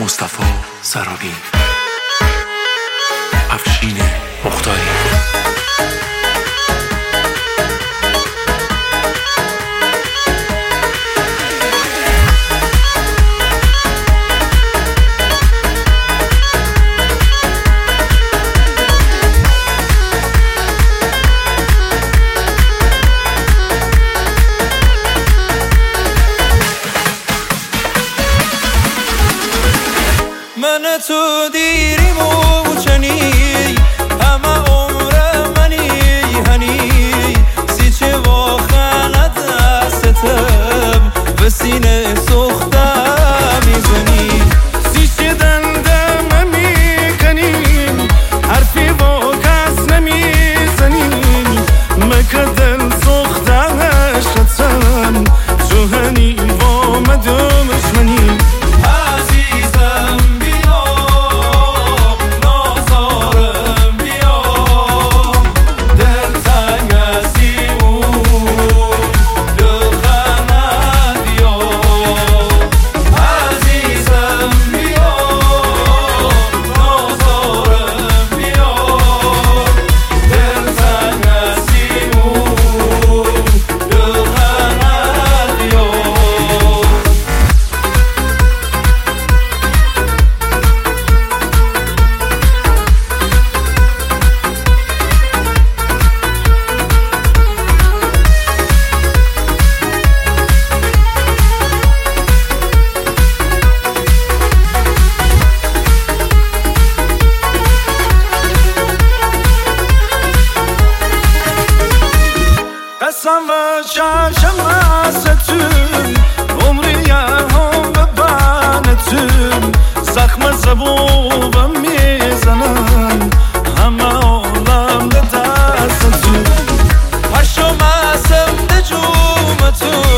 مصطفی سرابی، افشین مختاری. من تو دیریم و چنی همه عمر منی هنی سی چه واخنه دستتم به سینه سختم میزنی سی چه دندم میکنیم حرفی با کس نمیزنیم مکدن سختم شدم تو هنی با مدامش منی قسم و چشم حسرتم عمری هم به بانتم زخم زبوبم میزنن همه عالم ده دستتم هر شما سم ده جومتم